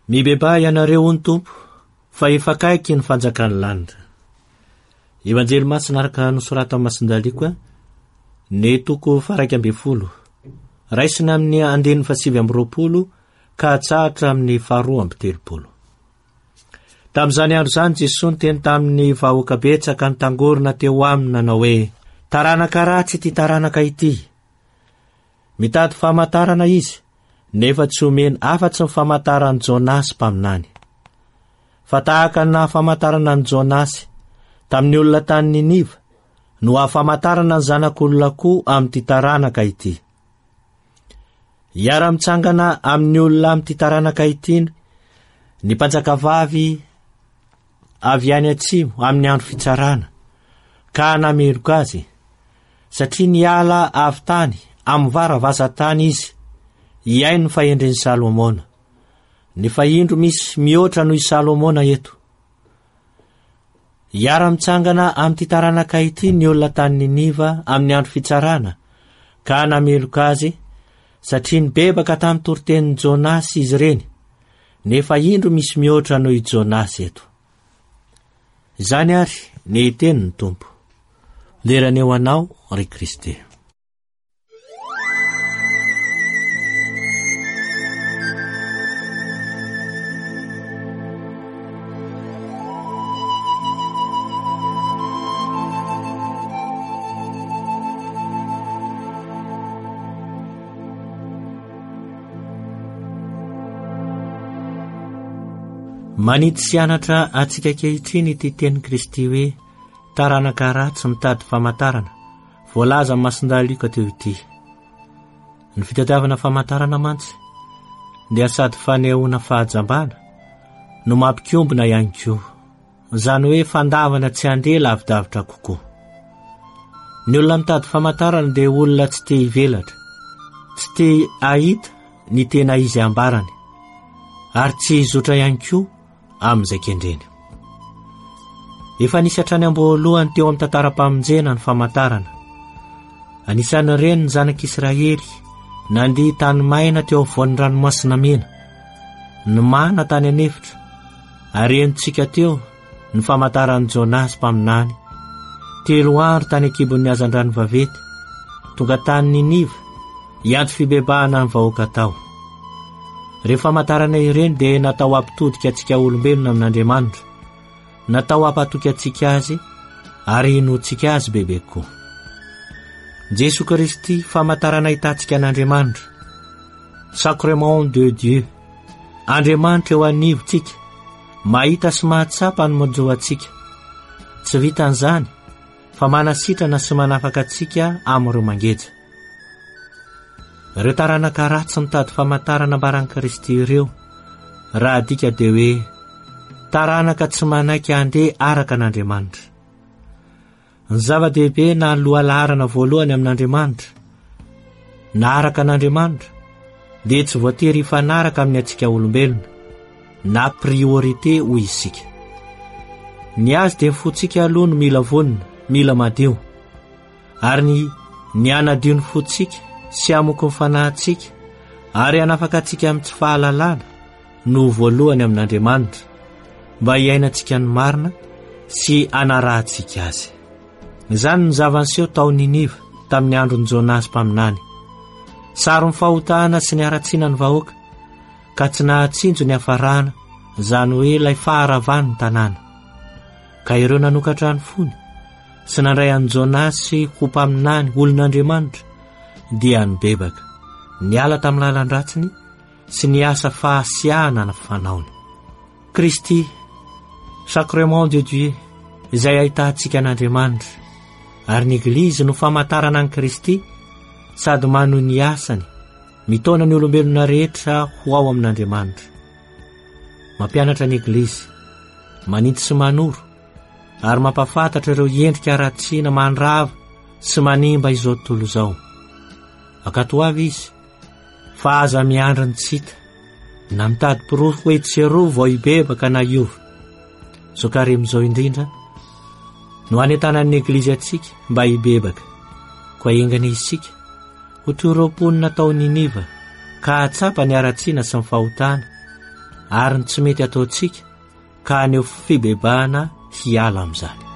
Mibeba ianareo ny tompo, fa efa kaiky ny fanjakany lanitra. Evanjely masina araka nosorata Masindaliko ny toko 120, raisina amin'ny 120 ka hatsahatra amin'ny 230. Tamin'izany andro izany Jesosy niteny tamin'ny vahoaka betsaka nitangorona teo aminy nanao hoe, taranaka ratsy ity taranaka ity. Mitady famantarana izy, nefa tsy omeny afa-tsy ny famantaran'i Jonasy mpaminany. Fa tahaka na famantarana ny Jonasy tamin'ny olona tany Niniva, no hafamantarana ny zanak'olona koa amin'ity taranaka ity. Iara-mitsangana amin'ny olona amin'ity taranaka ity ny mpanjakavavy avy any atsimo amin'ny andro fitsarana, ka nameloka azy, satria niala avy tany amin'ny varavazan-tany izy, iaino ny fahendren'i Salomona. Ny fahindro misy mihoatra noho i Salomona eto. Iara-mitsangana amin'ity taranaka ity ny olona tany Niniva amin'ny andro fitsarana, ka nameloka azy, satria nibebaka tamin'ny toritenin'i Jonasy izy ireny, nefa indro misy mihoatra noho i Jonasy eto. Izany ary ny tenin'ny Tompo. Lerana eo anao ry Kristy. Manity sianatra atsika kehitriny ity teny Kristy hoe taranaka ratsy mitady famantarana, voalaza Masindaliko teo ity. Ny fitadiavana famantarana mantsy dia sady fanehoana fahajambana no mampikombona ihany koa, izany hoe fandavana tsy handeha lavidavitra kokoa. Ny olona mitady famantarana dia olona tsy te hivelatra, tsy te ahita ny tena izy ambarany, ary tsy hizotra ihany koa amin'izay kendreny. Efa nisy hatrany am-boalohany teo amin'ny tantara-pamonjena ny famantarana. Anisan'ireny ny zanak'Israely nandeha tany maina teo afovoan'ny ranomasina mena, ny mana tany anefitra, ary enontsika teo ny famantaran'i Jonasy mpaminany, 3 andro tany akibon'ny hazan-drano vavety, tonga tany Niniva hiantso fibebahana ny vahoaka tao. Rehefa famantarana ireny dia natao hampitodika antsika olombelona amin'Andriamanitra, natao hampatoky antsika azy ary hinoantsika azy bebe koa. Jesosy Kristy famantarana hitantsika an'Andriamanitra, Sacrement de Dieu, Andriamanitra eo anivontsika, mahita sy mahatsapa ny manjoa antsika. Tsy vitan'izany fa manasitrana sy manafaka antsika amin'ireo mangeja. Ireo taranaka ratsy mitady famantarana ambaran'i Kristy ireo, raha dika dia hoe taranaka tsy manaiky handeha araka an'Andriamanitra. Ny zava-dehibe na ny lohalaharana voalohany amin'Andriamanitra na araka an'Andriamanitra dia tsy voatery hifanaraka amin'ny antsika olombelona na priorité hoy isika. Ny azy dia fotsika aloha no mila vonina, mila madio, ary ny anadio ny fotsika sy amoko ny fanahintsika ary hanafaka antsika amin'ny tsy fahalalana no voalohany amin'Andriamanitra, mba hiainantsika ny marina sy anarahantsika azy. Izany ny zava-niseho tao Niniva tamin'ny andron'i Jonasy mpaminany. Saro ny fahotahana sy ny haratsiana ny vahoaka, ka tsy nahatsinjo ny hafarana, izany hoe ilay faharavany ny tanàna. Ka ireo nanokatra ny fony sy nandray an'i Jonasy ho mpaminany olon'Andriamanitra dia nibebaka, niala tamin'ny lalan-dratsiny sy ny asa fahasiahana na fanaony. Kristy, Sacrement de Dieu, izay ahitantsika an'Andriamanitra, ary ny Eglizy no famantarana an'i Kristy sady manohy ny asany, mitona ny olombelona rehetra ho ao amin'Andriamanitra. Mampianatra ny Eglizy, manintsy sy manoro, ary mampafantatra ireo endrika ratsiana mandrava sy manimba izao tontolo izao. Akato avy izy, fa aza miandry ny tsita, na mitady pirofo hoe tsy roa vao hibebaka na iova. Zokarem'izao indrindra no anentanan'ny Eglizy atsika mba hibebaka, koa engana isika ho toy ireo mponina tao Niniva, ka hatsapa ny haratsiana sy ny fahotana, ary ny tsy mety ataontsika ka aneo fibebahana hiala amin'izany.